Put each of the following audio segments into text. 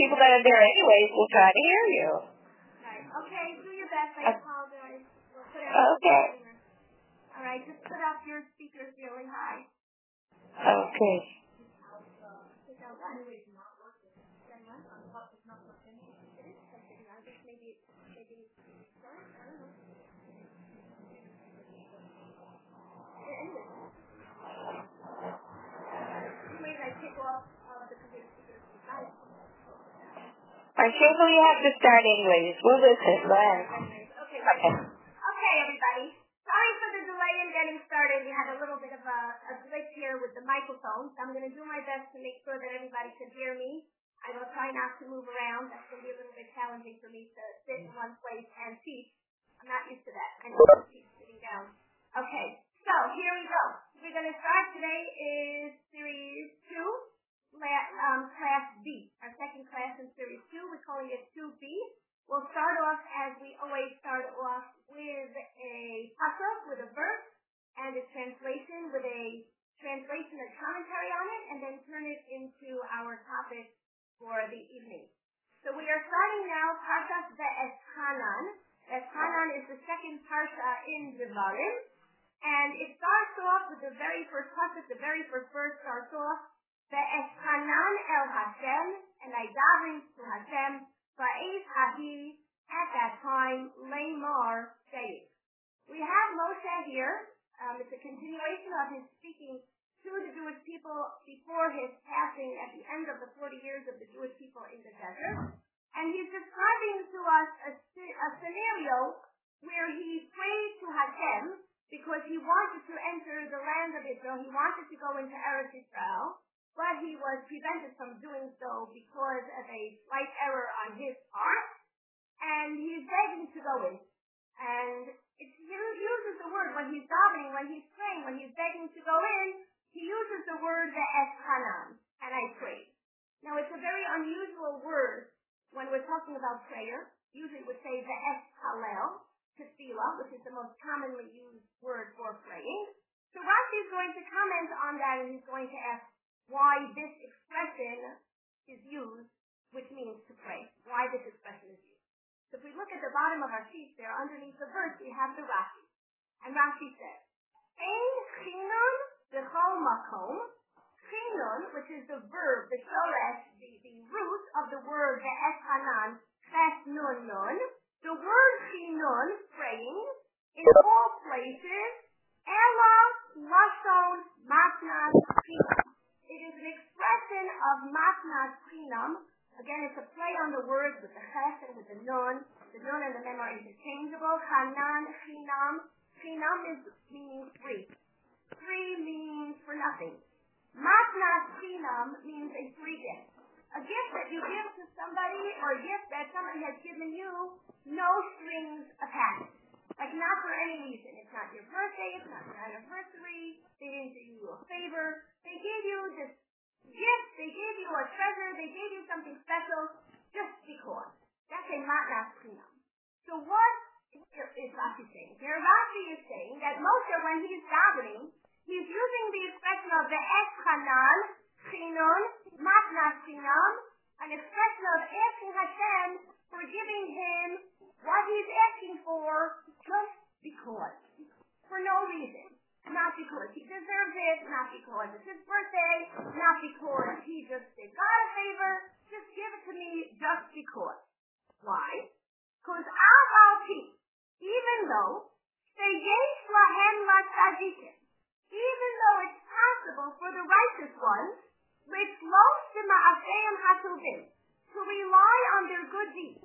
people that are there anyways will try to hear you. Right. Okay, do your best. I apologize. We'll put it okay. All right, just put up your speakers really high. Okay. I'm sure we have to start anyways. We'll listen. Go ahead. Okay, everybody. Sorry for the delay in getting started. We had a little bit of a glitch here with the microphone, so I'm going to do my best to make sure that everybody can hear me. I will try not to move around. That's going to be a little bit challenging for me to sit in one place and teach. I'm not used to that. I know to teach sitting down. Okay, so here we go. We're going to start today is Series 2. Class B, our second class in Series 2. We're calling it 2B. We'll start off as we always start off with a pasuk, with a verse, and a translation with a translation or commentary on it, and then turn it into our topic for the evening. So we are starting now Parshat Ve'etchanan. Ve'etchanan is the second parsha in Devarim, and it starts off with the very first pasuk. The very first verse starts off Ve'etchanan el Hashem, and I davened to Hashem, Ba'ez Hahi, at that time, Lamar saying. We have Moshe here. It's a continuation of his speaking to the Jewish people before his passing at the end of the 40 years of the Jewish people in the desert. And he's describing to us a scenario where he prayed to Hashem because he wanted to enter the land of Israel. He wanted to go into Eretz Israel. But he was prevented from doing so because of a slight error on his part, and he's begging to go in. And he uses the word when he's davening, when he's praying, when he's begging to go in, he uses the word ve'etchanan, and I pray. Now, it's a very unusual word when we're talking about prayer. Usually we would say ve'ethalel, tefillah, which is the most commonly used word for praying. So Rashi is going to comment on that, and he's going to ask why this expression is used, which means to pray. Why this expression is used. So if we look at the bottom of our sheet there, underneath the verse, we have the Rashi. And Rashi says, Ein chinun b'chol makom. Chinun, which is the verb, the shoresh, the root of the word ve'etchanan, ches nun nun. The word chinun, praying, in all places, ela lashon matnas chinun. It is an expression of matnas chinam. Again, it's a play on the words with the ches and with the nun. The nun and the mem are interchangeable. Hanan, chinam. Chinam means free. Free means for nothing. Matnas chinam means a free gift. A gift that you give to somebody, or a gift that somebody has given you, no strings attached. Like, not for any reason. It's not your birthday, it's not your anniversary, they didn't do you a favor. They gave you this gift, they gave you a treasure, they gave you something special just because. That's a matnas chinam. So what is Rashi saying? Here Rashi is saying that Moshe, when he's davening, he's using the expression of ve'etchanan, chinun, matnas chinam, an expression of asking Hashem for giving him what he's asking for just because. For no reason. Not because he deserves it, not because it's his birthday, not because he just did God a favor. Just give it to me just because. Why? Because even though even though it's possible for the righteous ones, to rely on their good deeds.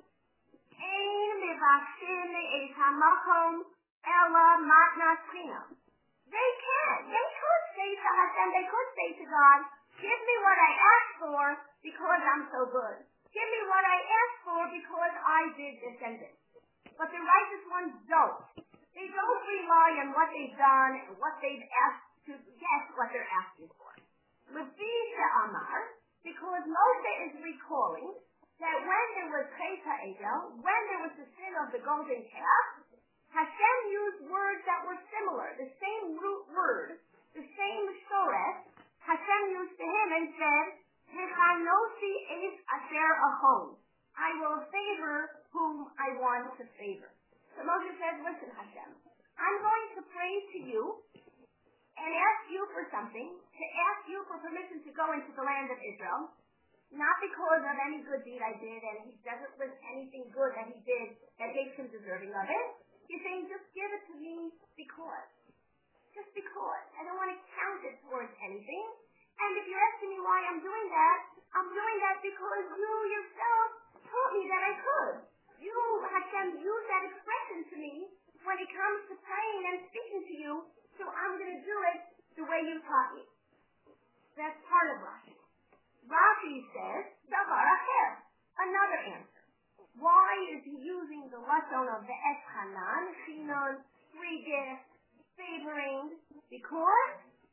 They can. They could say to Hashem, they could say to God, give me what I asked for because I'm so good. Give me what I asked for because I did this and this. But the righteous ones don't. They don't rely on what they've done and what they've asked to get what they're asking for. Levisha Amar, because Moshe is recalling that when there was Chet HaEgel, when there was the sin of the golden calf, Hashem used words that were similar, the same root word, the same shoresh, Hashem used to him and said, Hechanosi es asher ahon. I will favor whom I want to favor. So Moshe says, listen, Hashem, I'm going to pray to you and ask you for something, to ask you for permission to go into the land of Israel, not because of any good deed I did, and he doesn't list anything good that he did that makes him deserving of it. He's saying, just give it to me because. Just because. I don't want to count it towards anything. And if you're asking me why I'm doing that because you yourself told me that I could. You, Hashem, use that expression to me when it comes to praying and speaking to you, so I'm going to do it the way you taught me. That's part of Rashi. Rashi says, Davar Acher, another answer. Why is he using the lashon of the Eschanan, Chinon, free gift, favoring? Because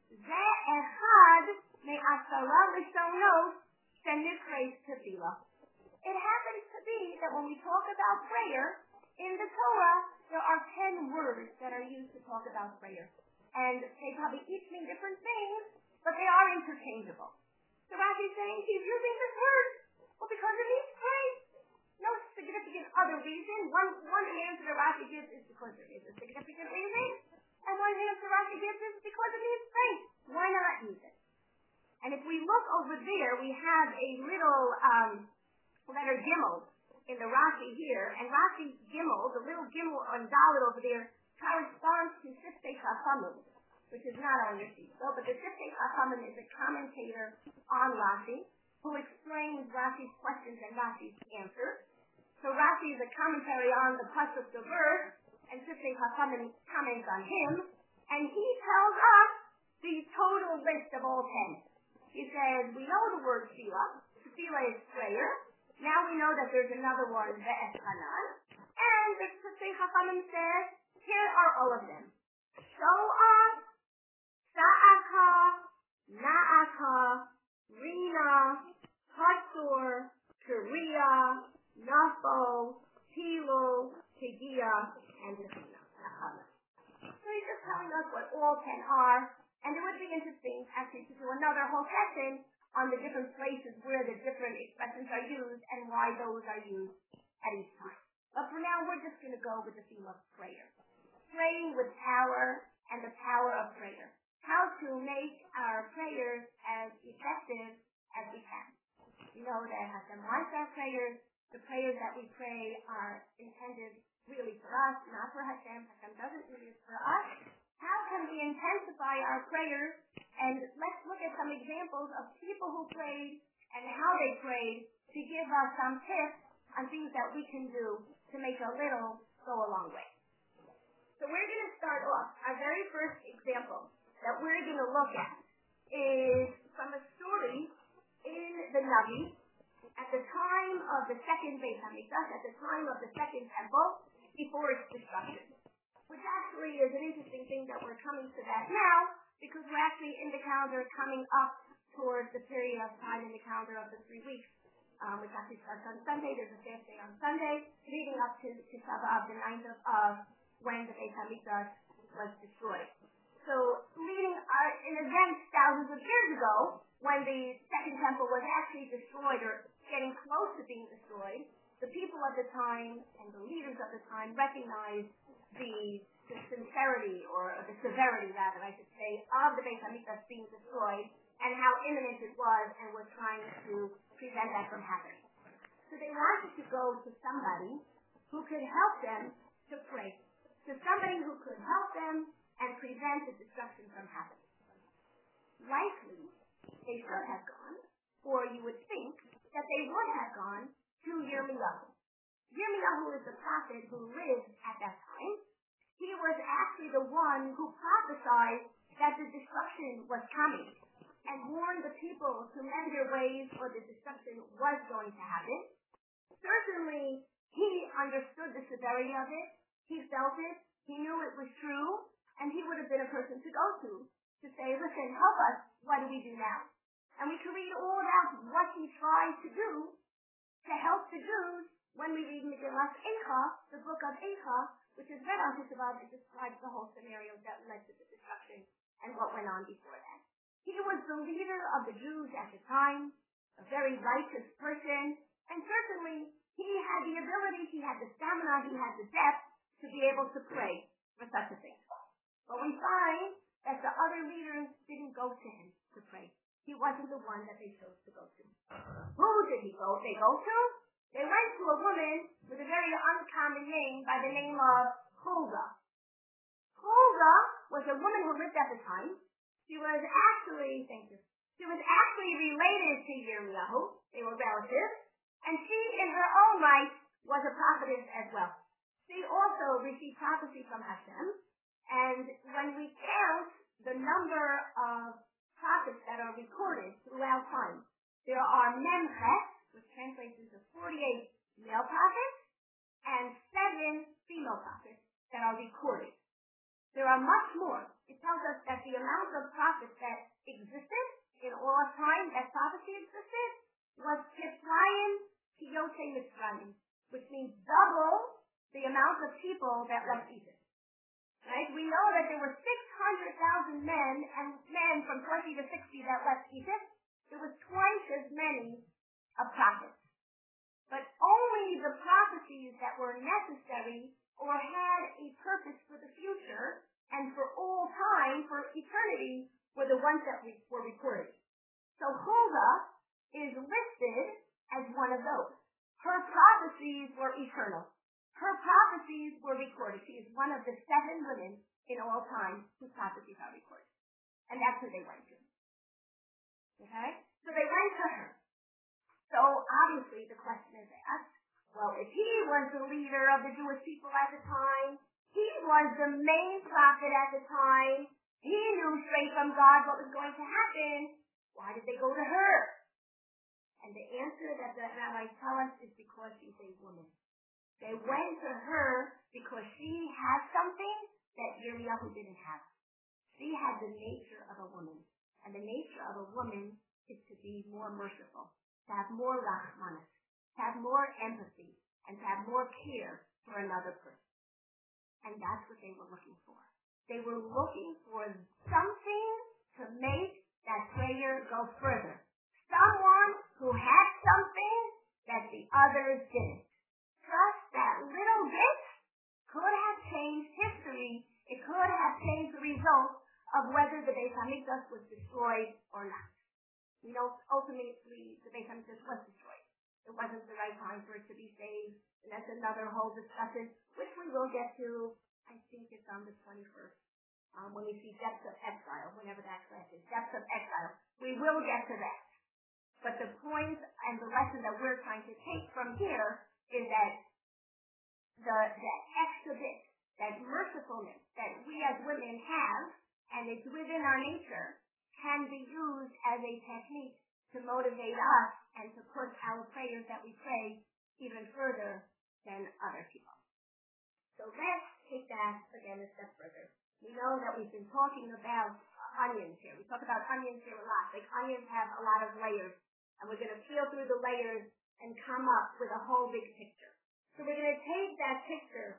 Ze'echad me'asara lishonos shenikreis tefillah. It happens to be that when we talk about prayer, in the Torah, there are 10 words that are used to talk about prayer. And they probably each mean different things, but they are interchangeable. So Rashi is saying he's using this word. Well, because it means pray. No significant other reason. One answer that Rashi gives is because there is a significant reason. And one answer Rashi gives is because it means pray. Why not use it? And if we look over there, we have a little letter Gimel in the Rashi here. And Rashi Gimel, the little Gimel on Dalet over there, corresponds to Siftei Chachamim, which is not on your sheet. So, but the Siftei Chachamim is a commentator on Rashi who explains Rashi's questions and Rashi's answers. So Rashi is a commentary on the pasuk, the verse, and Siftei Chachamim comments on him, and he tells us the total list of all 10. He says, we know the word tefillah. Tefillah is prayer. Now we know that there's another one, the Eschanan. And the Siftei Chachamim says, here are all of them. Sho'ah, Sa'aka, Na'aka, Rina, Hatsur, Kariya, Nafo, Tilo, Tegiya, and Nechina. So he's just telling us what all 10 are, and it would be interesting actually to do another whole session on the different places where the different expressions are used and why those are used at each time. But for now, we're just going to go with the theme of prayer. Praying with power and the power of prayer. How to make our prayers as effective as we can. You know that Hashem wants our prayers. The prayers that we pray are intended really for us, not for Hashem. Hashem doesn't do this for us. How can we intensify our prayers? And let's look at some examples of people who prayed and how they prayed to give us some tips on things that we can do to make a little go a long way. So we're going to start off. Our very first example that we're going to look at is from a story in the Navi at the time of the second Beit HaMikdash, at the time of the second temple, before its destruction. Which actually is an interesting thing that we're coming to that now, because we're actually in the calendar coming up towards the period of time in the calendar of the 3 weeks, which actually starts on Sunday. There's a fast day on Sunday, leading up to Shavuot, the 9th of when the Beit HaMikdash was destroyed. So leading in events thousands of years ago, when the second temple was actually destroyed or getting close to being destroyed, the people of the time and the leaders of the time recognized the sincerity or the severity, rather, I should say, of the Beit HaMikdash being destroyed and how imminent it was, and were trying to prevent that from happening. So they wanted to go to somebody who could help them to pray. To somebody who could help them and prevent the destruction from happening. Likely, they should have gone, or you would think that they would have gone to Yirmiyahu. Yirmiyahu is the prophet who lived at that time. He was actually the one who prophesied that the destruction was coming and warned the people to mend their ways or the destruction was going to happen. Certainly, he understood the severity of it. He felt it, he knew it was true, and he would have been a person to go to say, listen, help us, what do we do now? And we can read all about what he tried to do to help the Jews when we read Megillat Eicha, the book of Eicha, which is read on Tisha B'Av. It describes the whole scenario that led to the destruction and what went on before that. He was the leader of the Jews at the time. a very righteous person, and certainly he had the ability, he had the stamina, he had the depth to be able to pray for such a thing. But we find that the other leaders didn't go to him to pray. He wasn't the one that they chose to go to. Who did they go to? They went to a woman with a very uncommon name by the name of Huldah. Huldah was a woman who lived at the time. She was actually related to Yirmiyahu. They were relatives. And she, in her own right, was a prophetess as well. She also received prophecy from Hashem. And when we count the number of prophets that are recorded throughout time, there are Memchet, which translates into 48 male prophets, and 7 female prophets that are recorded. There are much more. It tells us that the amount of prophets that existed in all of time, that prophecy existed, was Kiplayim Kiyote Mitzrayim, which means double the amount of people that left Egypt. Right? We know that there were 600,000 men from 20 to 60 that left Egypt. There was twice as many of prophets. But only the prophecies that were necessary or had a purpose for the future and for all time, for eternity, were the ones that were recorded. So Huldah is listed as one of those. Her prophecies were eternal. Her prophecies were recorded. She is one of the 7 women in all time whose prophecies are recorded. And that's who they went to. Okay? So they went to her. So obviously the question is asked, well, if he was the leader of the Jewish people at the time, he was the main prophet at the time, he knew straight from God what was going to happen, why did they go to her? And the answer that the rabbis tell us is because she's a woman. They went to her because she had something that Yirmiyahu didn't have. She had the nature of a woman. And the nature of a woman is to be more merciful, to have more rachmanis, to have more empathy, and to have more care for another person. And that's what they were looking for. They were looking for something to make that prayer go further. Someone who had something that the others didn't. Just that little bit could have changed history. It could have changed the result of whether the Beis Hamikdash was destroyed or not. We know ultimately the Beis Hamikdash was destroyed. It wasn't the right time for it to be saved. And that's another whole discussion, which we will get to, I think it's on the 21st, when we see depths of exile, whenever that class is, depths of exile. We will get to that. But the point and the lesson that we're trying to take from here is that the extra bit, that mercifulness that we as women have, and it's within our nature, can be used as a technique to motivate us and to push our prayers that we pray even further than other people. So let's take that again a step further. We know that we've been talking about onions here. We talk about onions here a lot. Like onions have a lot of layers, and we're going to peel through the layers and come up with a whole big picture. So we're going to take that picture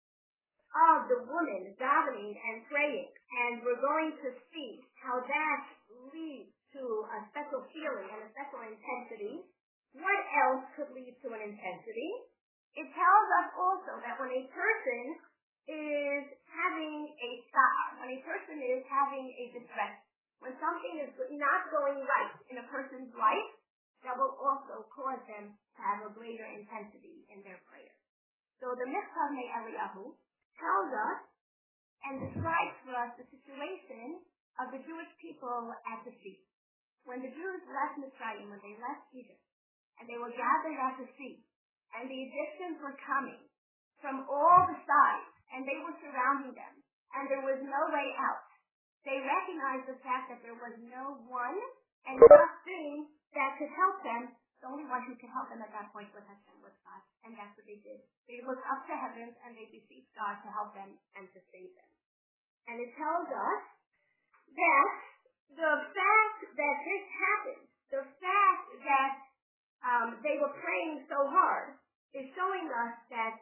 of the woman davening and praying, and we're going to see how that leads to a special feeling and a special intensity. What else could lead to an intensity? It tells us also that when a person is having a star, when a person is having a distress, when something is not going right in a person's life, that will also cause them to have a greater intensity in their prayer. So the Michtav Eliyahu tells us and describes for us the situation of the Jewish people at the sea. When the Jews left Mitzrayim, when they left Egypt, and they were gathered at the sea, and the Egyptians were coming from all the sides, and they were surrounding them, and there was no way out. They recognized the fact that there was no one and nothing that could help them. The only one who could help them at that point was Hashem, was God, and that's what they did. They looked up to heaven, and they beseeched God to help them and to save them. And it tells us that the fact that this happened, the fact that they were praying so hard, is showing us that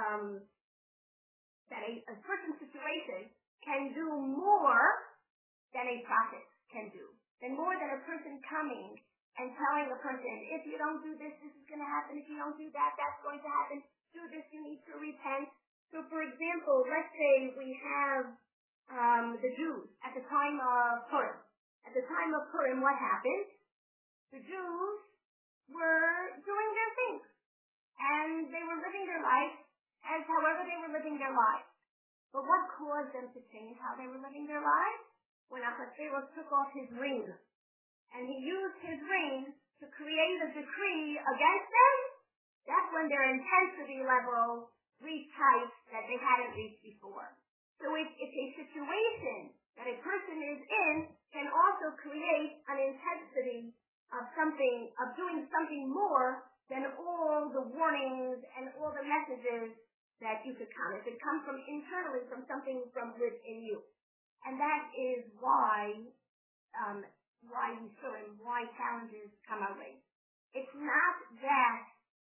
a certain situation can do more than a prophet can do, than more than a person coming and telling a person, if you don't do this, this is going to happen. If you don't do that, that's going to happen. Do this, you need to repent. So, for example, let's say we have the Jews at the time of Purim. At the time of Purim, what happened? The Jews were doing their things, and they were living their life as however they were living their lives. But what caused them to change how they were living their lives? When Ahasuerus took off his ring, and he used his ring to create a decree against them, that's when their intensity level reached heights that they hadn't reached before. So it's a situation that a person is in can also create an intensity of doing something more than all the warnings and all the messages that you could come. It could come from internally, from something from within you. And that is why we serve and why challenges come our way. It's not that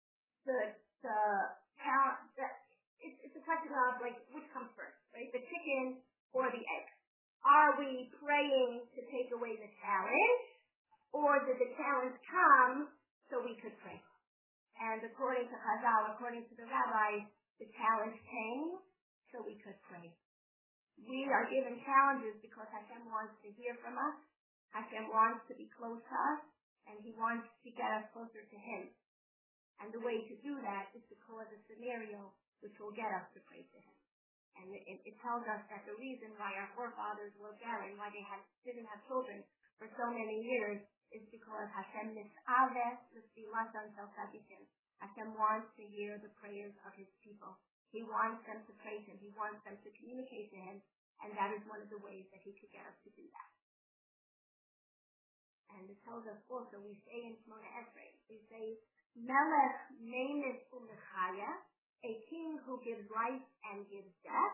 it's a question of like which comes first, right? The chicken or the egg. Are we praying to take away the challenge, or did the challenge come so we could pray? And according to Chazal, according to the rabbis, the challenge came so we could pray. We are given challenges because Hashem wants to hear from us. Hashem wants to be close to us, and He wants to get us closer to Him. And the way to do that is to cause a scenario which will get us to pray to Him. And it tells us that the reason why our forefathers were barren, why they didn't have children for so many years, is because Hashem mis'aveh l'tfilaton shel tzadikim. Hashem wants to hear the prayers of His people. He wants them to praise Him. He wants them to communicate to Him. And that is one of the ways that He could get us to do that. And it tells us also, we say in Shemona Esrei, we say, Melech Memes Umechaya, a king who gives life and gives death.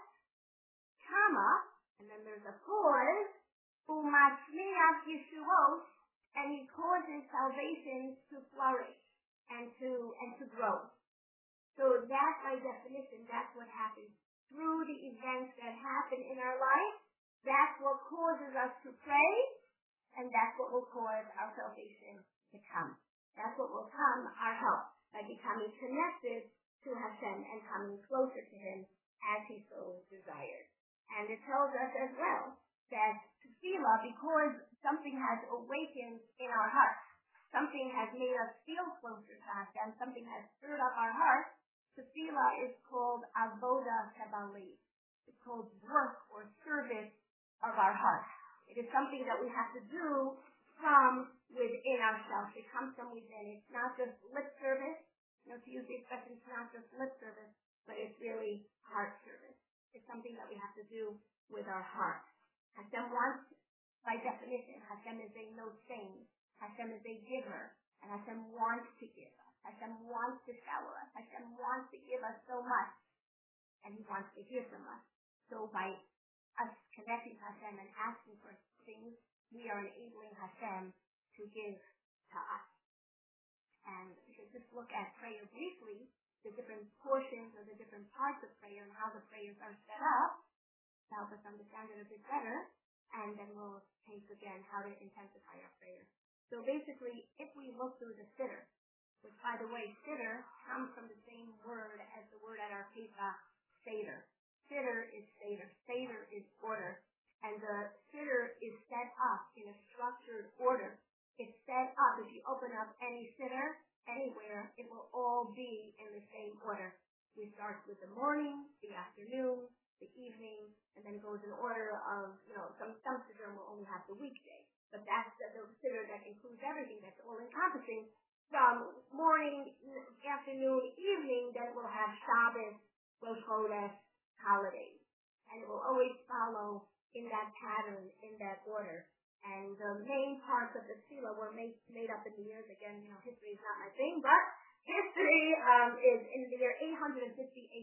Kama, and then there's a pause, Umatzmiach Yeshuot, and He causes salvation to flourish and to grow. So that, by definition, that's what happens. Through the events that happen in our life, that's what causes us to pray, and that's what will cause our salvation to come. That's what will come, our help, by becoming connected to Hashem and coming closer to Him as He so desired. And it tells us as well that tefillah, because something has awakened in our hearts, something has made us feel closer to Hashem, something has stirred up our hearts, tefillah is called avodah sebalev. It's called work or service of our heart. It is something that we have to do from within ourselves. It comes from within. It's not just lip service. To use the expression, it's not just lip service, but it's really heart service. It's something that we have to do with our heart. Hashem wants, by definition, Hashem is a no stain. Hashem is a giver, and Hashem wants to give us. Hashem wants to shower us. Hashem wants to give us so much, and He wants to hear from us. So by us connecting to Hashem and asking for things, we are enabling Hashem to give to us. And we should just look at prayer briefly, the different portions or the different parts of prayer and how the prayers are set up to help us understand it a bit better. And then we'll take again how to intensify our prayer. So basically, if we look through the siddur, which by the way, siddur comes from the same word as the word at our Pesach, seder. Siddur is seder. Seder is order. And the siddur is set up in a structured order. It's set up, if you open up any siddur, anywhere, it will all be in the same order. We start with the morning, the afternoon, the evening, and then it goes in order of, some siddur will only have the weekday. But that's the siddur that includes everything, that's all encompassing. From morning, afternoon, evening, then we'll have Shabbos, Rosh Chodesh, holidays. And it will always follow in that pattern, in that order. And the main parts of the tefillah were made up in the years. Again, history is not my thing, but history is in the year 858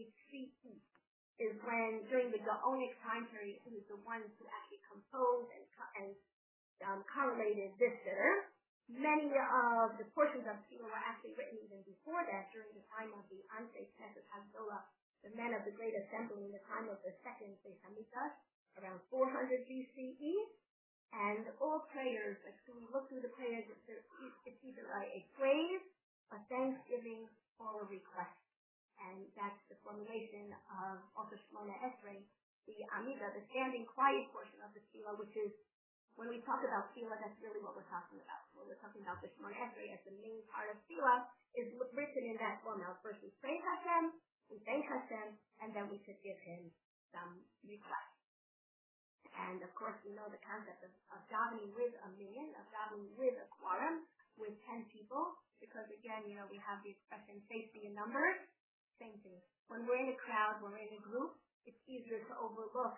CE is when, during the Gaonic time period, who was the ones who actually composed and correlated this siddur. Many of the portions of tefillah were actually written even before that, during the time of the Anshe Knesset Hagdolah, the men of the Great Assembly in the time of the second Beis Hamikdash, around 400 BCE. And all prayers, like when we look through the prayers, it's either a praise, a thanksgiving, or a request. And that's the formulation of also Shemona Esrei, the Amidah, the standing quiet portion of the tefillah, which is, when we talk about tefillah, that's really what we're talking about. When we're talking about the Shemona Esrei as the main part of tefillah, is written in that format. First we praise Hashem, we thank Hashem, and then we could give him some requests. And of course, we know the concept of davening with a minyan, of davening with a quorum, with 10 people, because again, we have the expression safety in numbers. Same thing. When we're in a crowd, when we're in a group, it's easier to overlook,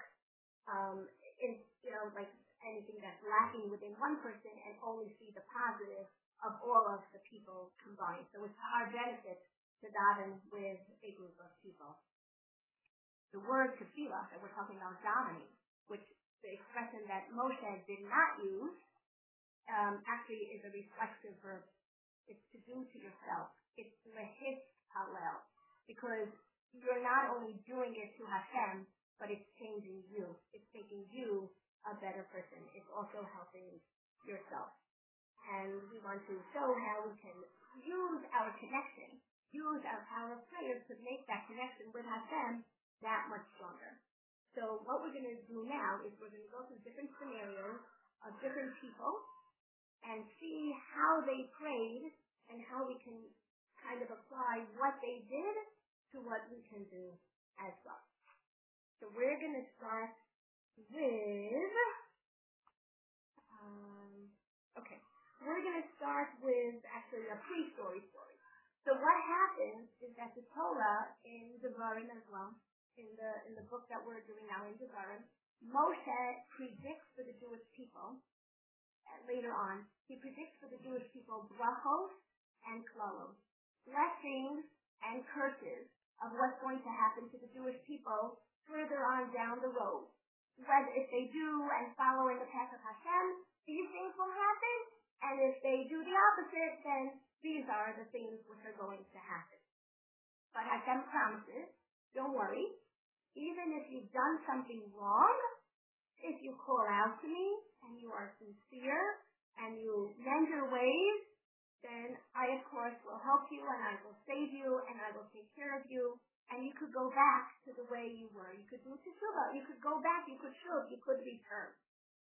like anything that's lacking within one person and only see the positive of all of the people combined. So it's to our benefit to daven with a group of people. The word tefillah that we're talking about davening, which the expression that Moshe did not use, actually is a reflexive verb. It's to do to yourself. It's lehis halel, because you're not only doing it to Hashem, but it's changing you. It's making you a better person. It's also helping yourself. And we want to show how we can use our connection, use our power of prayer to make that connection with Hashem that much stronger. So what we're going to do now is we're going to go through different scenarios of different people and see how they prayed and how we can kind of apply what they did to what we can do as well. So we're going to start with, we're going to start with actually a pre-story story. So what happens is that the Torah in Devarim as well, in the book that we're doing now in Devarim, Moshe predicts for the Jewish people, later on, he predicts for the Jewish people brachos and klalos, blessings and curses of what's going to happen to the Jewish people further on down the road. Whether if they do and follow in the path of Hashem, these things will happen, and if they do the opposite, then these are the things which are going to happen. But Hashem promises, don't worry, even if you've done something wrong, if you call out to me and you are sincere and you mend your ways, then I, of course, will help you and I will save you and I will take care of you. And you could go back to the way you were. You could do teshuvah. You could go back. You could shuv. You could return.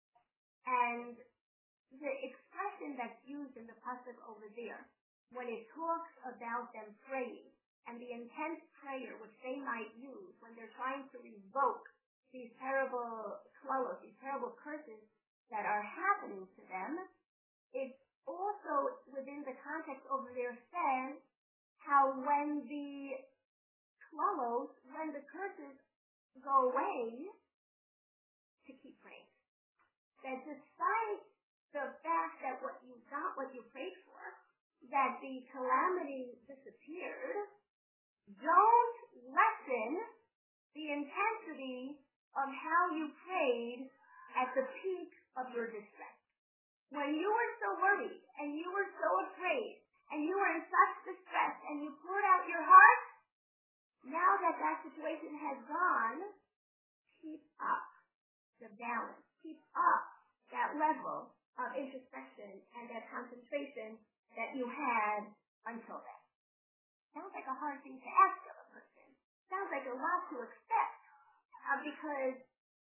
And the expression that's used in the pasuk over there, when it talks about them praying, and the intense prayer which they might use when they're trying to revoke these terrible klalos, these terrible curses that are happening to them, it's also within the context over there says how when the klalos, when the curses go away, to keep praying. That despite the fact that what you got, what you prayed for, that the calamity disappeared, don't lessen the intensity of how you prayed at the peak of your distress. When you were so worried and you were so afraid and you were in such distress and you poured out your heart, now that that situation has gone, keep up the balance. Keep up that level of introspection and that concentration that you had until then. Sounds like a hard thing to ask of a person. Sounds like a lot to expect because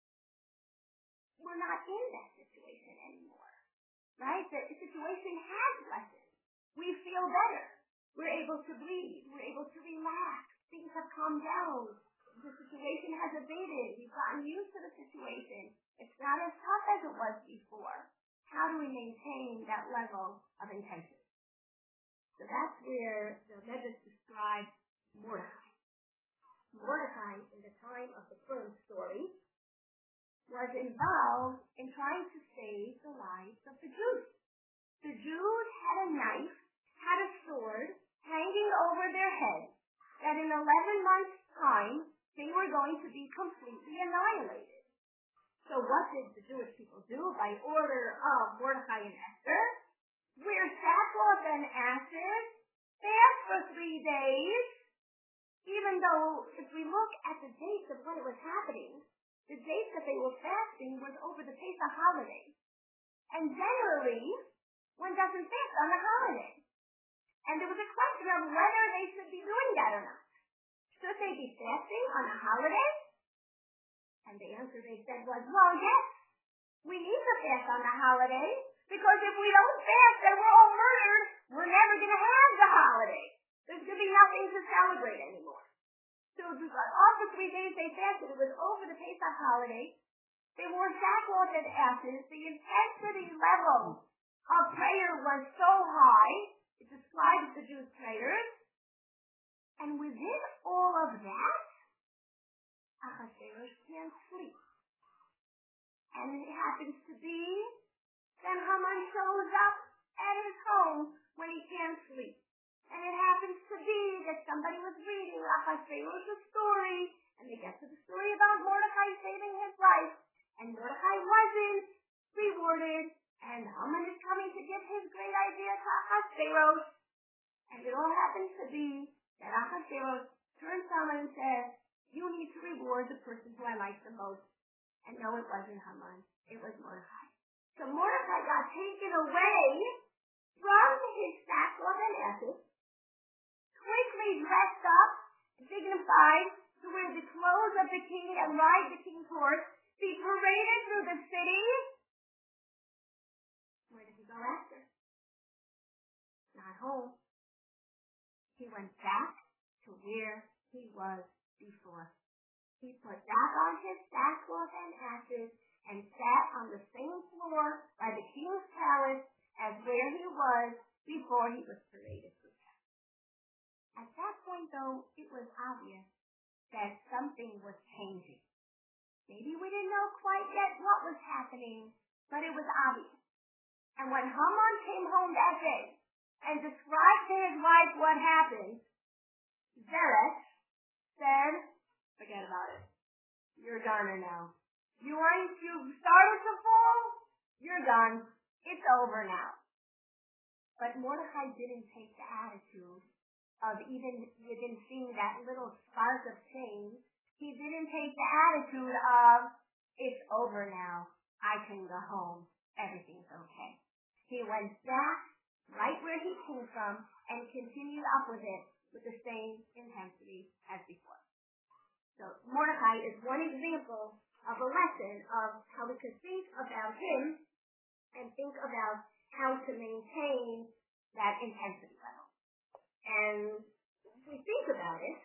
we're not in that situation anymore, right? The situation has lessened. We feel better. We're able to breathe. We're able to relax. Things have calmed down. The situation has abated. We've gotten used to the situation. It's not as tough as it was before. How do we maintain that level of intensity? So that's where the Medrash describes Mordechai. Mordechai, in the time of the Purim story, was involved in trying to save the lives of the Jews. The Jews had a knife, had a sword hanging over their heads, that in 11 months' time, they were going to be completely annihilated. So what did the Jewish people do by order of Mordechai and Esther? Wear sackcloth and ashes, fast for 3 days, even though if we look at the dates of when it was happening, the dates that they were fasting was over the Pesach holiday. And generally, one doesn't fast on a holiday. And there was a question of whether they should be doing that or not. Should they be fasting on a holiday? And the answer they said was, well, yes, we need to fast on the holiday, because if we don't fast and we're all murdered, we're never going to have the holiday. There's going to be nothing to celebrate anymore. So all the 3 days they fasted, it was over the Pesach holiday. They wore sackcloth and ashes. The intensity level of prayer was so high, it describes the Jews' prayers. And within all of that, Ahasuerus can't sleep. And it happens to be that Haman shows up at his home when he can't sleep. And it happens to be that somebody was reading Ahasuerus' story, and they get to the story about Mordecai saving his life, and Mordecai wasn't rewarded, and Haman is coming to give his great idea to Ahasuerus. And it all happens to be that Ahasuerus turns to Haman and says, you need to reward the person who I like the most. And no, it wasn't Haman. It was Mordecai. So Mordecai got taken away from his sackcloth and ashes, quickly dressed up, dignified, to wear the clothes of the king and ride the king's horse, be paraded through the city. Where did he go after? Not home. He went back to where he was before. He put back on his sackcloth and ashes and sat on the same floor by the king's palace as where he was before he was paraded through town. At that point, though, it was obvious that something was changing. Maybe we didn't know quite yet what was happening, but it was obvious. And when Haman came home that day and described to his wife what happened, Zeresh said, forget about it. You're gone now. You started to fall, you're done. It's over now. But Mordecai didn't take the attitude of even seeing that little spark of change. He didn't take the attitude of, it's over now. I can go home. Everything's okay. He went back right where he came from and continued up with it with the same intensity as before. So Mordecai is one example of a lesson of how we could think about him and think about how to maintain that intensity level. And if we think about it,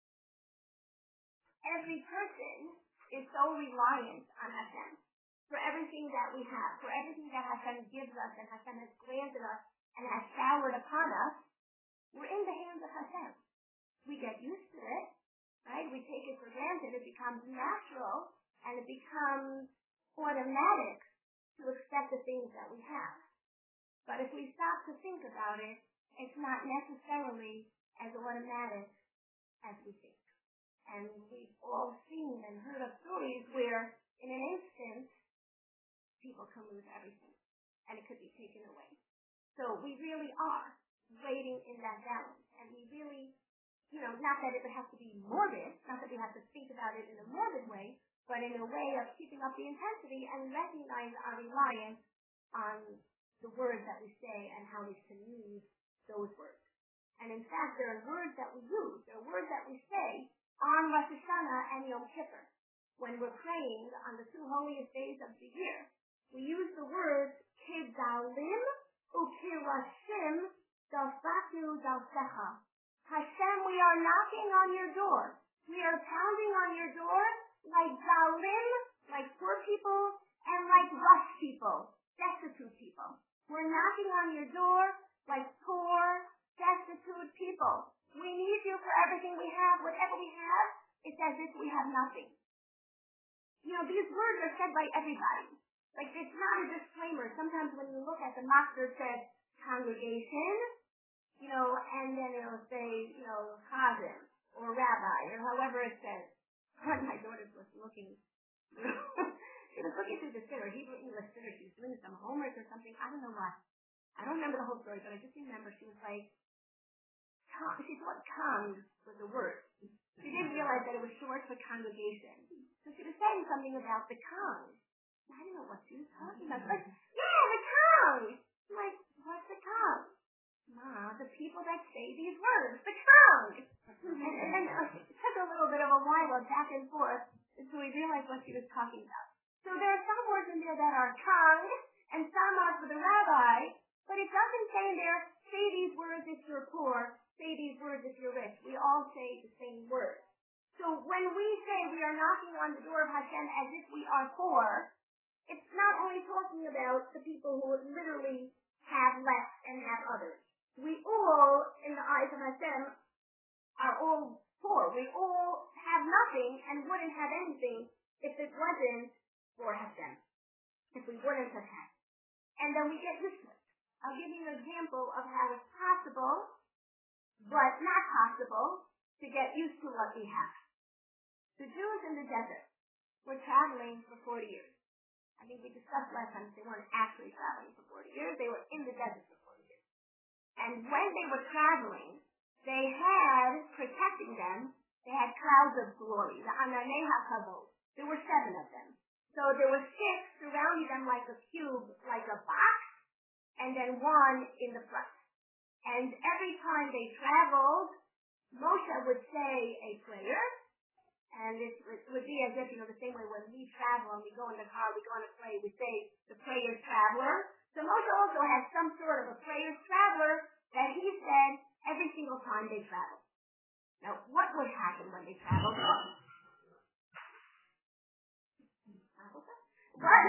every person is so reliant on Hashem for everything that we have, for everything that Hashem gives us and Hashem has granted us and has showered upon us. We're in the hands of Hashem. We get used to it, right? We take it for granted. It becomes natural and it becomes automatic to accept the things that we have. But if we stop to think about it, it's not necessarily as automatic as we think. And we've all seen and heard of stories where in an instant, people can lose everything and it could be taken away. So we really are waiting in that balance. And we really, not that it would have to be morbid, not that we have to think about it in a morbid way, but in a way of keeping up the intensity and recognize our reliance on the words that we say and how we can use those words. And in fact, there are words that we use, there are words that we say on Rosh Hashanah and Yom Kippur. When we're praying on the two holiest days of the year, we use the words Kedalim Ukirashim Dalfatu Dalsecha. Hashem, we are knocking on your door. We are pounding on your door like Dalim, like poor people, and like rush people, destitute people. We're knocking on your door like poor, destitute people. We need you for everything we have. Whatever we have, it's as if we have nothing. These words are said by everybody. Like, it's not a disclaimer. Sometimes when you look at the Machzor, it says congregation, and then it'll say, Chazan, or rabbi, or however it says. One of my daughters was looking, she was looking through the Siddur, Hebrew English Siddur. She was doing some homework or something. I don't know what. I don't remember the whole story, but I just remember she was like, she thought "kang" was a word. She didn't realize that it was short for congregation. So she was saying something about the kang. I didn't know what she was talking about. Like, yeah, the tongue. I'm like, what's the tongue? Ma, the people that say these words, the tongue. And then it took a little bit of a while back and forth until we realized what she was talking about. So there are some words in there that are tongue, and some are for the rabbi, but it doesn't say in there, say these words if you're poor, say these words if you're rich. We all say the same words. So when we say we are knocking on the door of Hashem as if we are poor, it's not only talking about the people who literally have less and have others. We all, in the eyes of Hashem, are all poor. We all have nothing and wouldn't have anything if it wasn't for Hashem, if we wouldn't have had. And then we get used to it. I'll give you an example of how it's possible, but not possible, to get used to what we have. The Jews in the desert were traveling for 40 years. I think we discussed last time they weren't actually traveling for 40 years. They were in the desert for 40 years. And when they were traveling, they had, protecting them, they had clouds of glory, the Ananei HaKavod. There were 7 of them. So there were 6 surrounding them like a cube, like a box, and then 1 in the front. And every time they traveled, Moshe would say a prayer, and it would be as if, the same way when we travel and we go in the car, we go on a plane, we say the prayer's traveler. So Moshe also has some sort of a prayer's traveler that he said every single time they traveled. Now, what would happen when they traveled? What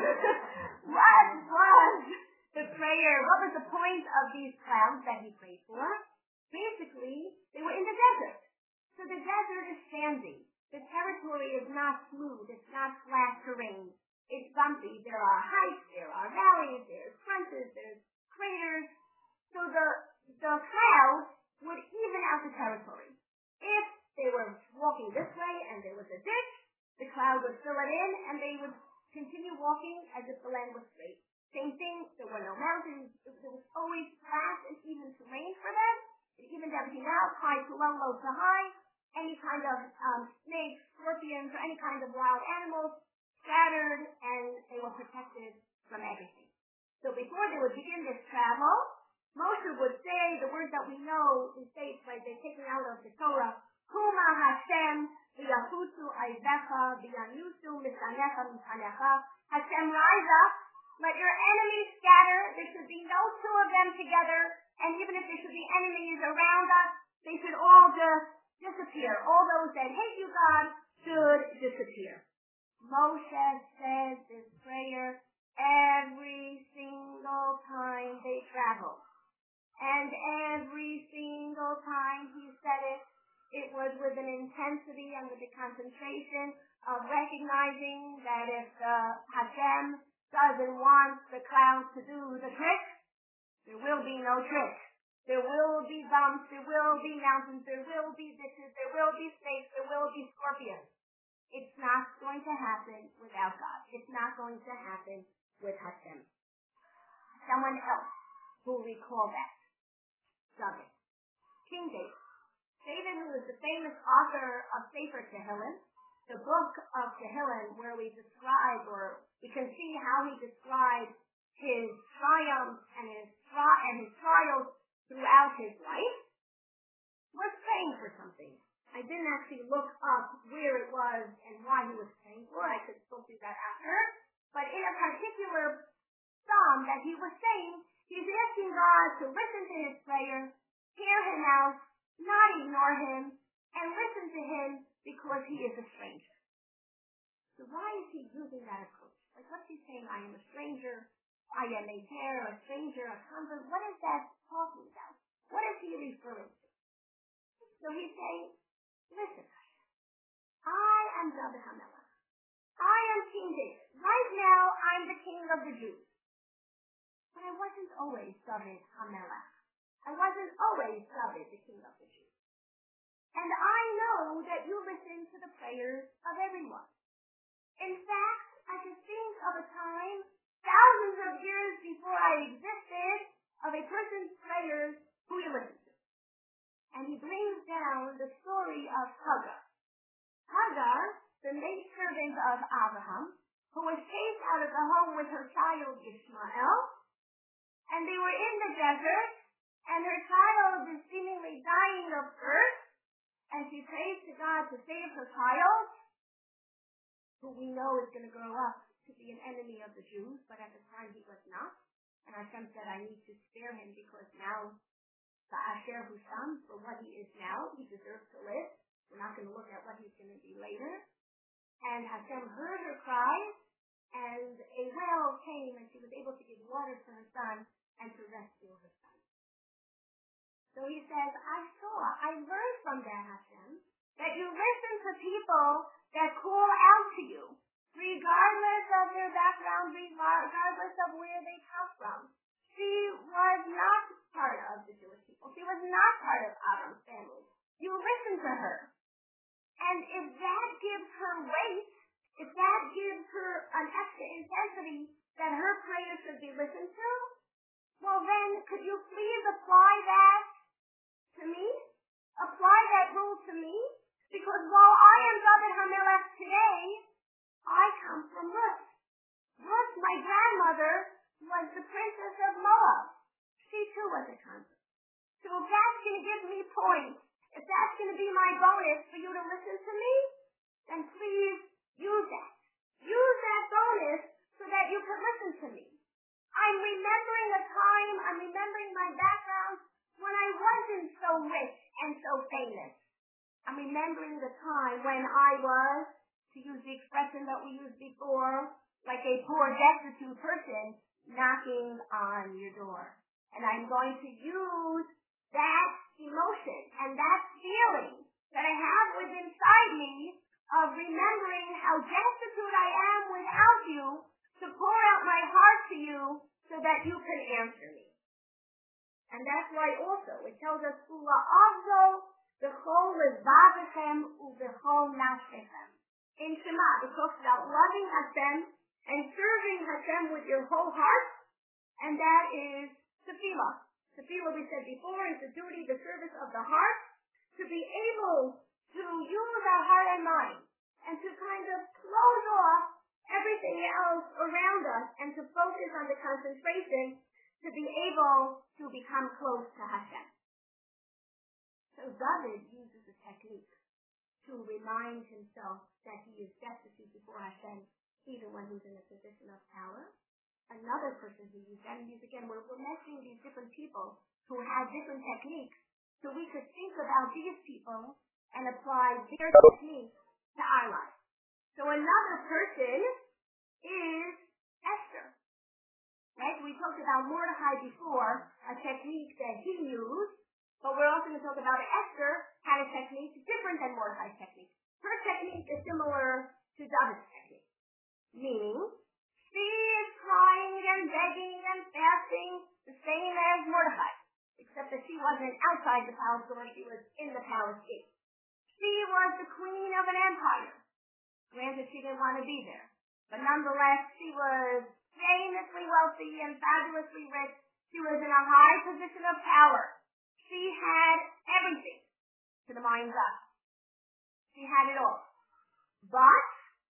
was the prayer? What was the point of these clouds that he prayed for? Basically, they were in the desert. So the desert is sandy. The territory is not smooth. It's not flat terrain. It's bumpy. There are heights. There are valleys. There's crunches. There's craters. So the clouds would even out the territory. If they were walking this way and there was a ditch, the cloud would fill it in and they would continue walking as if the land was straight. Same thing. There were no mountains. There was always flat and even terrain for them. It evened everything out, high to low, low to high. Any kind of snakes, scorpions, or any kind of wild animals scattered, and they were protected from everything. So before they would begin this travel, Moshe would say the words that we know in states like they're taken out of the Torah, Kuma Hashem, v'yahutu aivecha, v'yanusu misanecha misanecha. Hashem, rise up, let your enemies scatter. There should be no 2 of them together, and even if there should be enemies around us, they should all just disappear. All those that hate you, God, should disappear. Moshe says this prayer every single time they travel. And every single time he said it, it was with an intensity and with a concentration of recognizing that if Hashem doesn't want the clouds to do the trick, there will be no trick. There will be bumps, there will be mountains, there will be ditches, there will be snakes, there will be scorpions. It's not going to happen without God. It's not going to happen with Hashem. Someone else who recall that. David. King David. David, who is the famous author of Sefer Tehillim, the book of Tehillim, where we describe, or we can see how he describes his triumphs and his trials throughout his life, was praying for something. I didn't actually look up where it was and why he was praying for. I could still do that after. But in a particular psalm that he was saying, he's asking God to listen to his prayer, hear him out, not ignore him, and listen to him because he is a stranger. So why is he using that approach? Like, what's he saying? I am a stranger. I am a dare, a stranger, a convert. What is that talking about? What is he referring to? So he's saying, listen, I am David HaMelech. I am King David. Right now, I'm the king of the Jews. But I wasn't always David HaMelech. I wasn't always David, the king of the Jews. And I know that you listen to the prayers of everyone. In fact, I can think of a time, thousands of years before I existed, of a person's prayers who he listened to. And he brings down the story of Hagar. Hagar, the maidservant of Abraham, who was chased out of the home with her child Ishmael, and they were in the desert, and her child is seemingly dying of thirst, and she prays to God to save her child, who we know is going to grow up to be an enemy of the Jews, but at the time he was not. And Hashem said, I need to spare him because now, Asher Husham, for what he is now, he deserves to live. We're not going to look at what he's going to be later. And Hashem heard her cries, and a well came, and she was able to give water to her son and to rescue her son. So he says, I learned from that, Hashem, that you listen to people that call out to you, regardless of their background, regardless of where they come from. She was not part of the Jewish people. She was not part of Abram's family. You listen to her. And if that gives her weight, if that gives her an extra intensity that her prayers should be listened to, well then, could you please apply that to me? Apply that rule to me? Because while I am David HaMelech today, I come from Ruth. Ruth, my grandmother, was the princess of Moab. She too was a convert. So if that's going to give me points, if that's going to be my bonus for you to listen to me, then please use that. Use that bonus so that you can listen to me. I'm remembering a time, I'm remembering my background when I wasn't so rich and so famous. I'm remembering the time when I was, to use the expression that we used before, like a poor, destitute person knocking on your door. And I'm going to use that emotion and that feeling that I have within inside me of remembering how destitute I am without you to pour out my heart to you so that you can answer me. And that's why also it tells us, Ula'avzo b'chol levavechem u'b'chol nafshechem. In Shema, it talks about loving Hashem and serving Hashem with your whole heart, and that is tefillah. Tefillah, we said before, is the duty, the service of the heart, to be able to use our heart and mind, and to kind of close off everything else around us, and to focus on the concentration to be able to become close to Hashem. So David uses a technique to remind himself that he is destitute before Hashem, even when he's in a position of power. Another person who used that, and these again, we're mentioning these different people who had different techniques, so we could think about these people and apply their techniques to our lives. So another person is Esther. Right? We talked about Mordecai before, a technique that he used, but we're also going to talk about Esther had a technique different than Mordecai's technique. Her technique is similar to David's technique, meaning she is crying and begging and fasting the same as Mordecai, except that she wasn't outside the palace door, she was in the palace gate. She was the queen of an empire. Granted, she didn't want to be there, but nonetheless, she was famously wealthy and fabulously rich. She was in a high position of power. She had everything to the mind's eye. She had it all. But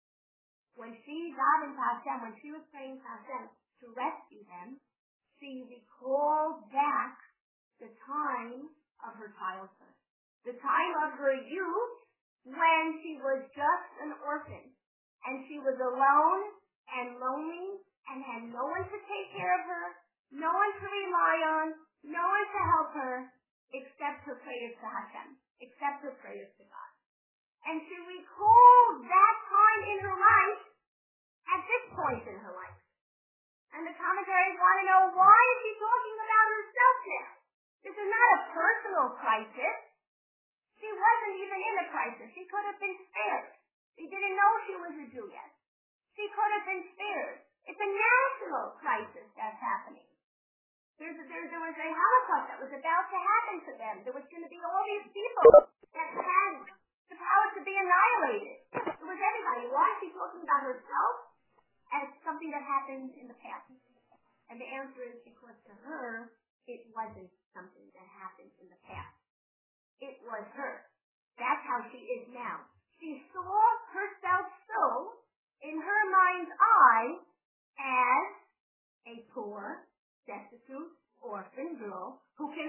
when she got into Hashem, when she was praying to Hashem to rescue them, she recalled back the time of her childhood, the time of her youth when she was just an orphan and she was alone and lonely and had no one to take care of her, no one to rely on, no one to help her, except her prayers to Hashem, except her prayers to God. And she recalled that time in her life at this point in her life. And the commentaries want to know, why is she talking about herself now? This is not a personal crisis. She wasn't even in a crisis. She could have been spared. They didn't know she was a Jew yet. She could have been spared. It's a national crisis that's happening. There was a Holocaust that was about to happen to them. There was going to be all these people that had the power to be annihilated. It was everybody. Why is she talking about herself as something that happened in the past? And the answer is because to her, it wasn't something that happened in the past. It was her. That's how she is now. She saw herself so in her mind's eye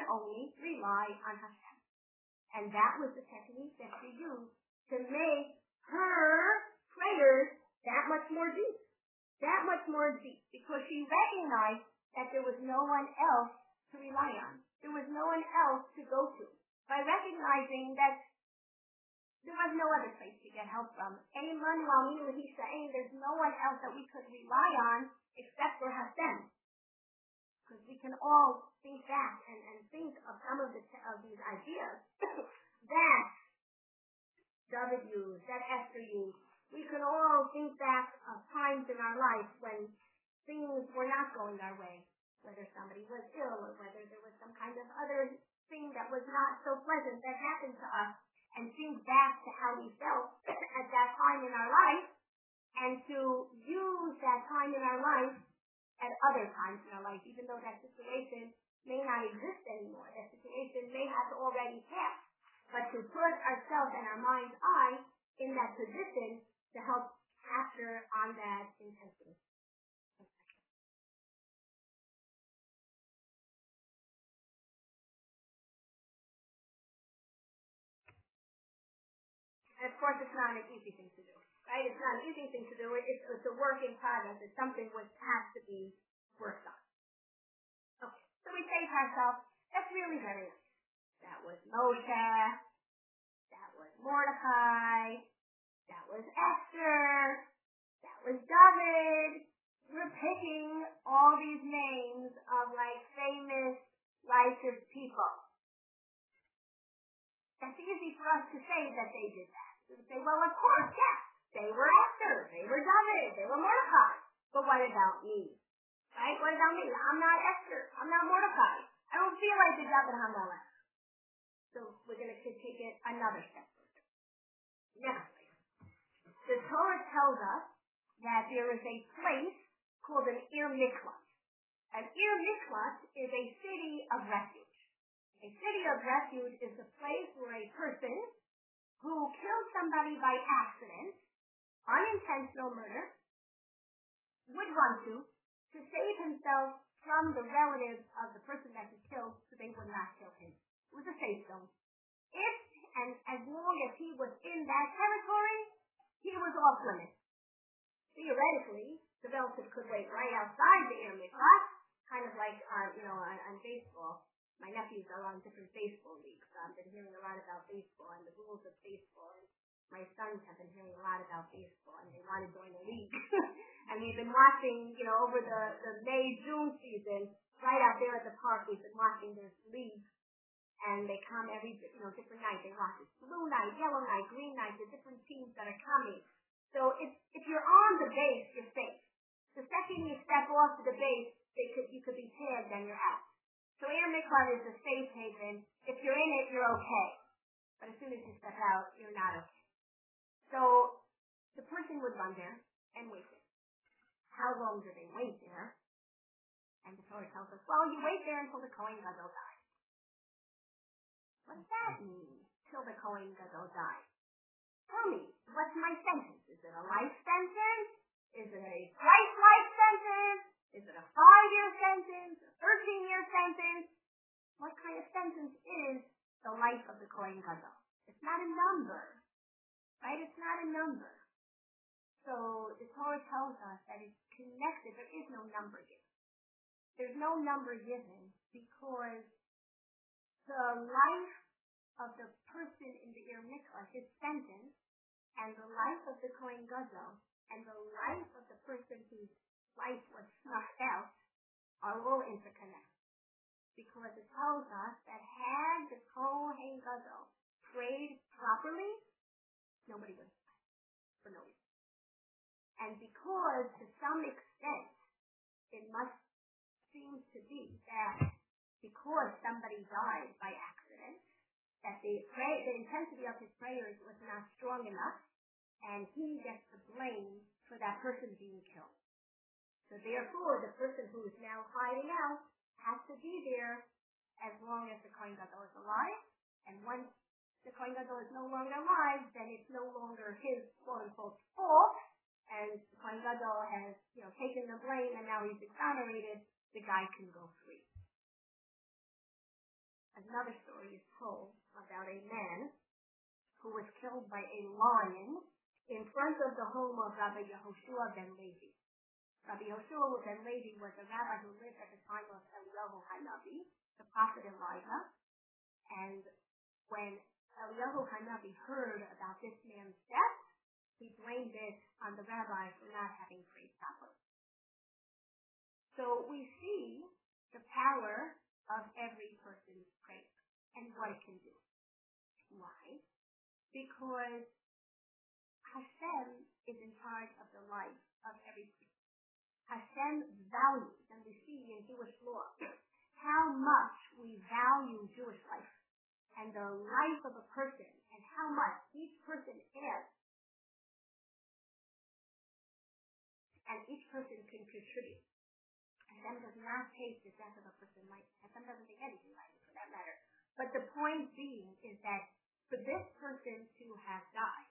only rely on Hashem. And that was the technique that she used to make her prayers that much more deep. Because she recognized that there was no one else to rely on. There was no one else to go to. By recognizing that there was no other place to get help from. He's saying there's no one else that we could rely on except for Hashem. Because we can all think back and think of some of these ideas that David used, that Esther used. We can all think back of times in our life when things were not going our way, whether somebody was ill or whether there was some kind of other thing that was not so pleasant that happened to us, and think back to how we felt at that time in our life, and to use that time in our life at other times in our life, even though that situation may not exist anymore. That situation may have already passed. But to put ourselves and our mind's eye in that position to help capture on that intensity. And of course, it's not an easy thing to do, right? It's not an easy thing to do. It's a work in progress. It's something which has to be worked on. Okay, so we say to ourselves, that's really very nice. That was Moshe. That was Mordecai. That was Esther. That was David. We're picking all these names of famous, righteous people. That's easy for us to say that they did that. We say, well, of course, yes. They were Esther. They were David. They were Mordecai. But what about me? Right? What about me? I'm not Esther. I'm not Mordecai. I don't feel like the David Hamelech. So we're going to take it another step further. Next. The Torah tells us that there is a place called an Ir Miklat. An Ir Miklat is a city of refuge. A city of refuge is a place where a person who killed somebody by accident, unintentional murder, would run to save himself from the relatives of the person that he killed so they would not kill him. It was a safe zone. If and as long as he was in that territory, he was off limits. Theoretically, the relative could wait right outside the Ir Miklat, kind of like on baseball. My nephews are on different baseball leagues. I've been hearing a lot about baseball and the rules of baseball. And my sons have been hearing a lot about baseball, and they want to join the league. And we've been watching, over the May-June season, right out there at the park, we've been watching this league. And they come every, different night. They watch it. Blue night, yellow night, green night, the different teams that are coming. So if you're on the base, you're safe. The second you step off the base, you could be tagged and you're out. So Ir Miklat is a safe haven. If you're in it, you're okay. But as soon as you step out, you're not okay. So the person would run there and wait there. How long do they wait there? And the Torah tells us, well, you wait there until the Kohen Gadol dies. What does that mean, till the Kohen Gadol dies? Tell me, what's my sentence? Is it a life sentence? Is it a life sentence? Is it a 5-year sentence? A 13-year sentence? What kind of sentence is the life of the Kohen Gadol? It's not a number, right? It's not a number. So the Torah tells us that it's connected. There is no number given. There's no number given because the life of the person in the Ir Miklat, his sentence, and the life of the Kohen Gadol, and the life of the person whose life was snuffed out, are all interconnected. Because it tells us that had the Kohen Gadol prayed properly, nobody would have died for no reason. And because to some extent it must seem to be that because somebody died by accident, that the intensity of his prayers was not strong enough, and he gets the blame for that person being killed. So therefore, the person who is now hiding out has to be there as long as the Kohen Gadol is alive, and once the Kohen Gadol is no longer alive, then it's no longer his quote-unquote fault, and the Kohen Gadol has taken the blame, and now he's exonerated, the guy can go free. another story is told about a man who was killed by a lion in front of the home of Rabbi Yehoshua ben Levi. Rabbi Yehoshua ben Levi was a rabbi who lived at the time of Eliyahu Hanavi, the prophet Elijah. And when Eliyahu Hanavi heard about this man's death, he blamed it on the rabbi for not having prayed properly. So we see the power of every person's prayer and what it can do. Why? Because Hashem is in charge of the life of every person. Hashem values, and we see in Jewish law, how much we value Jewish life and the life of a person and how much each person adds. And each person can contribute. Hashem does not take the death of a person lightly. Hashem doesn't take anything lightly for that matter. But the point being is that for this person to have died,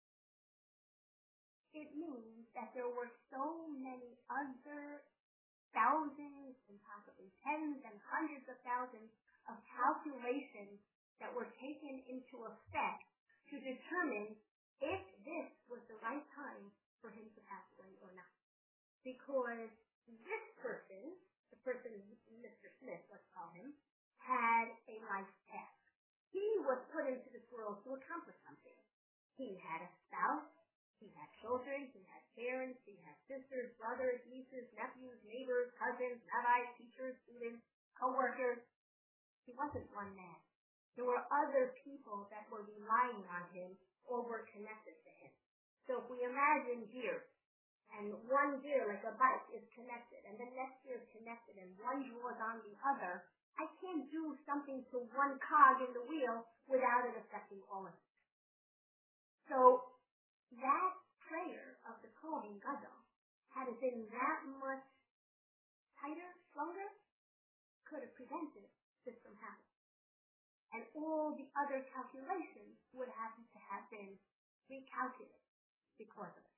it means that there were so many other thousands and possibly tens and hundreds of thousands of calculations that were taken into effect to determine if this was the right time for him to pass away or not. Because this person, the person Mr. Smith, let's call him, had a life task. He was put into this world to accomplish something. He had a spouse, he had children, he had parents, he had sisters, brothers, nieces, nephews, neighbors, cousins, rabbis, teachers, students, co-workers. He wasn't one man. There were other people that were relying on him or were connected to him. So if we imagine gears, and one gear, like a bike, is connected, and the next gear is connected, and one draws on the other, I can't do something to one cog in the wheel without it affecting all of it. So that prayer of the Kohen Gadol, had it been that much tighter, stronger, could have prevented this from happening. And all the other calculations would have to have been recalculated because of it.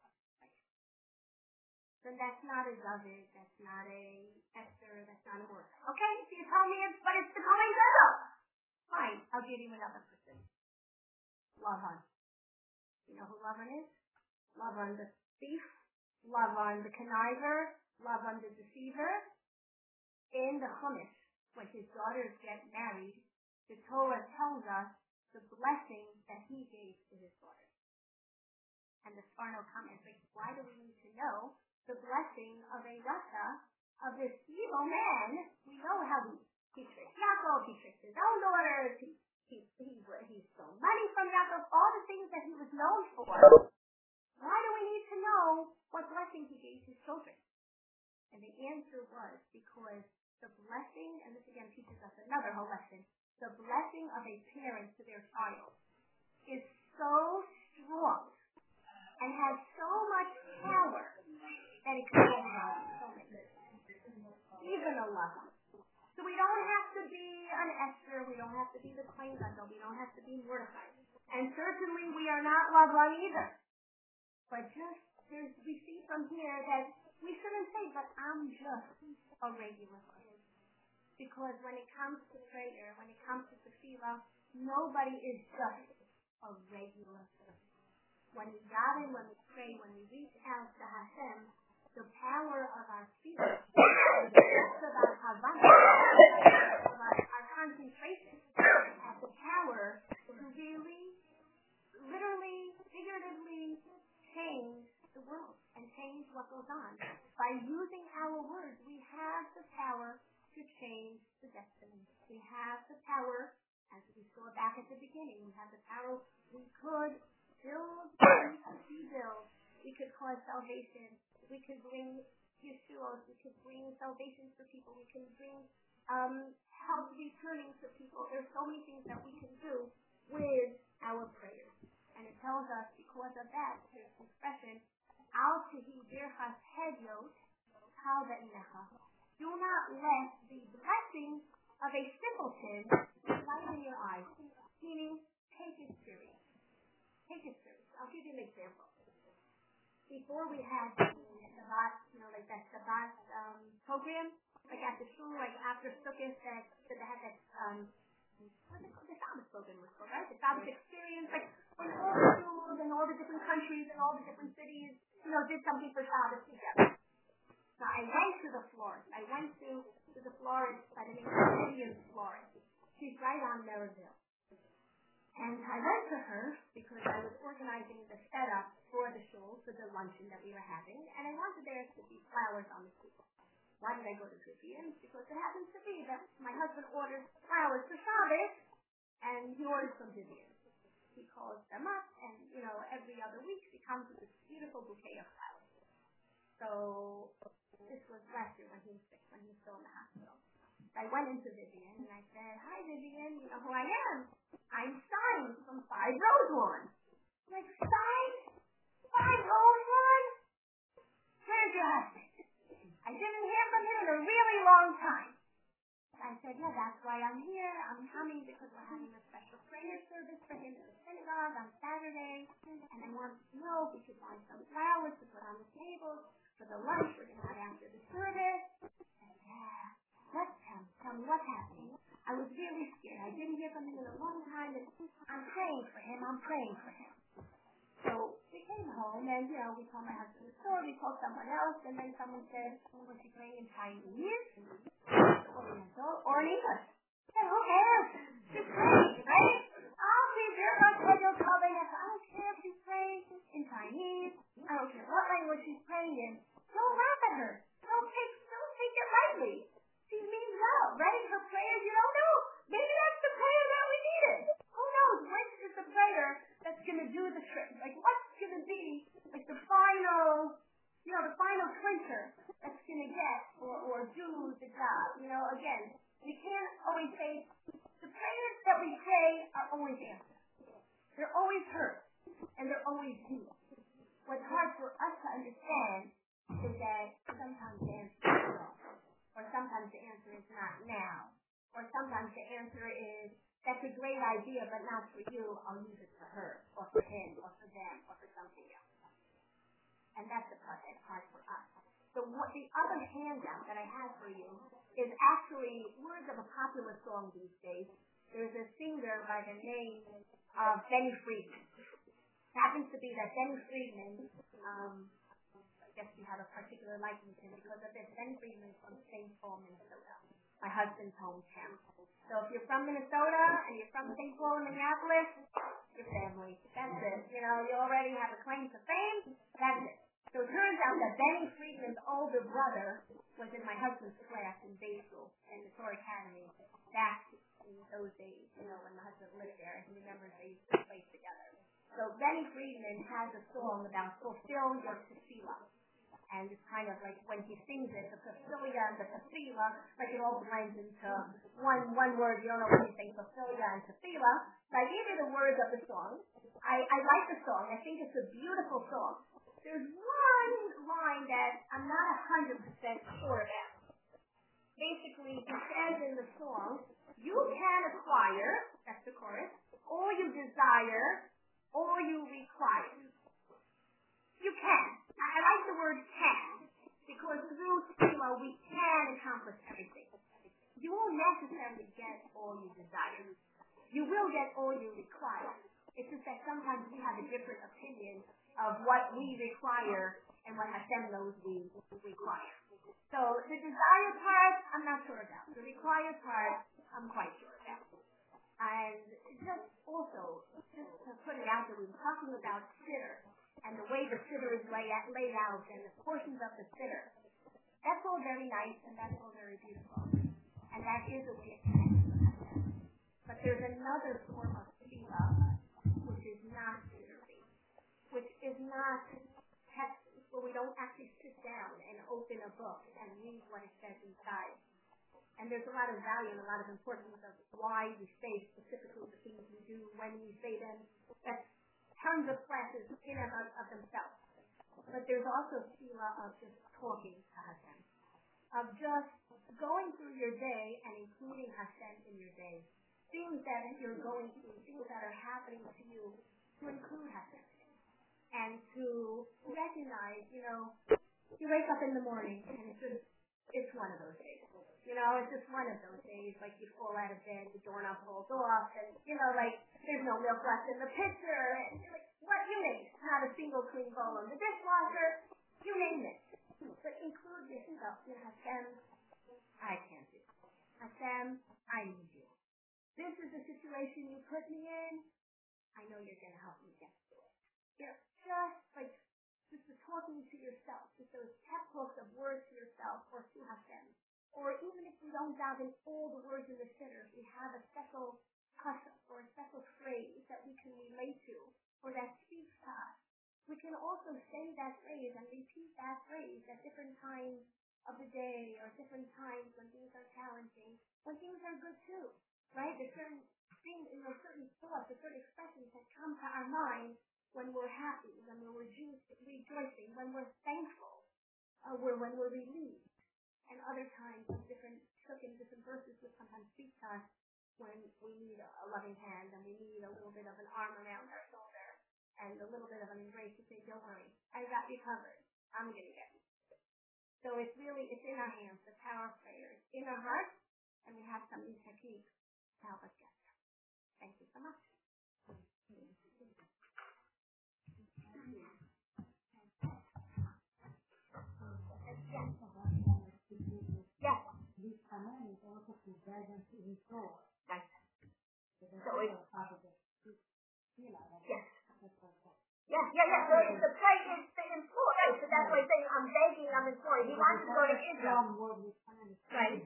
Then that's not a David, that's not a Esther, that's not a Mordecai. Okay, so you tell me but it's the Kohen Gadol. Fine, I'll give you another person. Lavan. You know who Lavan is? Lavan the thief, Lavan the conniver, Lavan the deceiver. In the Chumash, when his daughters get married, the Torah tells us the blessing that he gave to his daughters. And the Sforno comments, like, why do we need to know the blessing of a Rasha, of this evil man? We know how he tricked Yaakov, he tricked his own daughters, he stole money from Yaakov, all the things that he was known for. Why do we need to know what blessing he gave his children? And the answer was because the blessing, and this again teaches us another whole lesson, the blessing of a parent to their child is so strong and has so much power that it can override so many. Even a lover. So we don't have to be an Esther, we don't have to be the Kohen Gadol, we don't have to be Mordecai. And certainly we are not Lavan either. But just, we see from here that we shouldn't say, but I'm just a regular person. Because when it comes to prayer, when it comes to tefillah, nobody is just a regular person. When we gather, when we pray, when we reach out to Hashem, the power of our tefillah, the depth of our havana, of our concentration, has the power to really, literally, figuratively change the world and change what goes on. By using our words, we have the power to change the destiny. We have the power, as we saw back at the beginning, we have the power. We could build, rebuild. We could cause salvation. We could bring Yeshua. We could bring salvation for people. We can bring help returning to people. There's so many things that we can do with our prayers. And it tells us, because of that, there's an expression, Al tehi birchas hedyot kal be'necha. Do not let the blessing of a simpleton light in your eyes. Meaning, take it serious. Take it serious. I'll give you an example. Before we had the Shabbat, like that Shabbat program, like at the shul, like after Sukkot, that they had that, what's it called? The Shabbos slogan was called, right? The Shabbos experience, like when all the shuls and all the different countries and all the different cities, did something for Shabbos together. So I went to the Florence. I went to the Florence by the name of Vivian Florence. She's right on Merivale. And I went to her because I was organizing the setup for the shul, for the luncheon that we were having, and I wanted there to be flowers on the table. Why did I go to Vivian? Because it happens to be that my husband orders flowers for Shabbos, and he orders from Vivian. He calls them up, and, every other week she comes with this beautiful bouquet of flowers. So this was last year when he was sick, when he was still in the hospital. I went into Vivian and I said, "Hi, Vivian, you know who I am? I'm Stein from 5 Rose Lawn." Like, Stein? 5 Rose Lawn? Where's your husband? I didn't hear from him in a really long time. I said, "Yeah, that's why I'm here. I'm coming because we're having a special prayer service for him in the synagogue on Saturday, and I want to know if we could buy some flowers to put on the table for the lunch we're going to have after the service." And tell me what's happening. I was really scared. I didn't hear from him in a long time, and I'm praying for him. So we came home, and, we told my husband the story, we told someone else, and then someone said, "Was she praying in Chinese, Oriental, or in English?" I said, "Who cares? She's praying, right? I'll be there on schedule calling us. I don't care if she's praying in Chinese. I don't care what language she's praying in. Don't laugh at her. Don't take it lightly. She means well, right? Her prayers, you don't know. Maybe that's the prayer that we needed. Who knows? Which is the prayer that's going to do the trick? Like, what's going to be, like, the final clincher that's going to get or do the job? Again, we can't always say the prayers that we pray are always answered. They're always heard, and they're always used. What's hard for us to understand is that sometimes the answer is no. Or sometimes the answer is not now. Or sometimes the answer is, that's a great idea, but not for you. I'll use it for her, or for him, or for them, or for something else. And that's the part that's hard for us. So the other handout that I have for you is actually words of a popular song these days. There's a singer by the name of Benny Friedman. It happens to be that Benny Friedman, I guess you have a particular liking to him because of this. Benny Friedman is from St. Paul, Minnesota, my husband's hometown. So if you're from Minnesota and you're from St. Paul and Minneapolis, your family. That's it. You already have a claim to fame. That's it. So it turns out that Benny Friedman's older brother was in my husband's class in day school in the Torah Academy back in those days, when my husband lived there. He remembers they used to play together. So Benny Friedman has a song about fulfill your tefillah. And it's kind of like when he sings it, the tefillah and the tefillah, like it all blends into one word. You don't know when you say tefillah and tefillah. So I gave you the words of the song. I like the song. I think it's a beautiful song. There's one line that I'm not 100% sure about. Basically, it says in the song, you can acquire, that's the chorus, all you desire, all you require. You can. I like the word can, because through tefillah we can accomplish everything. You won't necessarily get all you desire. You will get all you require. It's just that sometimes we have a different opinion of what we require and what Hashem knows we require. So the desire part, I'm not sure about. The required part, I'm quite sure about. And just to put it out there, we were talking about siddur and the way the siddur is laid out and the portions of the siddur. That's all very nice and that's all very beautiful. And that is a way of connecting with Hashem. But there's another form of tefillah which is not siddur-based, which is not text, where we don't actually sit down and open a book and read what it says inside. And there's a lot of value and a lot of importance of why we say specifically the things we do, when we say them. That's tons of classes in and of themselves. But there's also tefillah of just talking to Hashem, of just going through your day and including Hashem in your day. Things that you're going through, things that are happening to you, to include Hashem. And to recognize, you wake up in the morning and it's one of those days. It's just one of those days, like you fall out of bed, the doorknob falls off, and, there's no milk left in the pitcher, and, what you name it. Not a single clean bowl in the dishwasher, you name it. But include yourself. Hashem, I can't do it. Hashem, I need you. This is the situation you put me in. I know you're going to help me get through it. Just the talking to yourself, just those pep talks of words to yourself or to Hashem. Or even if we don't dive in all the words in the sitter, we have a special kasha or a special phrase that we can relate to or that speaks to us. We can also say that phrase and repeat that phrase at different times of the day or different times when things are challenging, when things are good too, right? There's certain things, certain thoughts or certain expressions that come to our mind when we're happy, when we're rejoicing, when we're thankful, or when we're relieved. And other times, different verses would sometimes speak to us when we need a loving hand and we need a little bit of an arm around our shoulder and a little bit of an embrace to say, don't worry, I got you covered. I'm going to get you. So it's in our hands, the power of prayer. It's in our hearts, and we have some techniques to help us get there. Thank you so much. Yes. This command is also to guide us to restore. Right. So it's yes. Yeah. So the pray is the implore, right? So that's why I say I'm begging, I'm imploring. He wants to go to Israel. Right.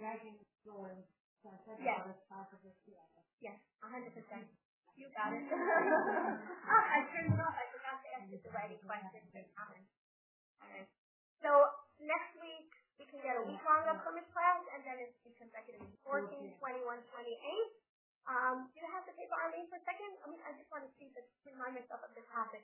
Yes. Yes, 100%. You got it. I turned it off. I forgot to ask you the writing questions and comments. All right. So next week, we can get a week-long upcoming class, and then it's consecutive 14, 21, 28. Do you have the paper on me for a second? I just want to remind myself of the topic.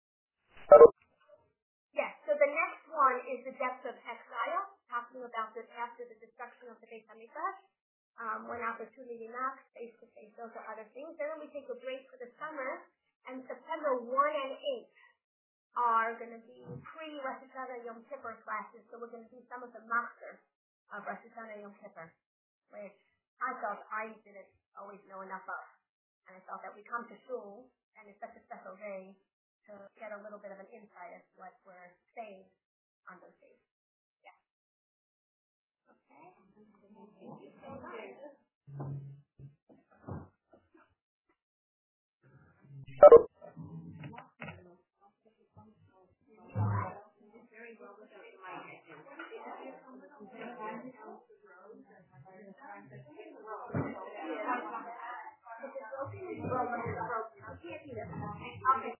Yes, so the next one is the depth of exile, talking about this after the destruction of the Beit HaMikdash, when opportunity knocks, face-to-face, those are other things. Then we take a break for the summer, and September 1 and 8 are going to be pre-Rosh Hashanah Yom Kippur classes, so we're going to do some of the machzor of Rosh Hashanah Yom Kippur, which I felt I didn't always know enough of. And I felt that we come to shul, and it's such a special day to get a little bit of an insight as to what we're saying on those days. Yeah. Okay. Thank you so much.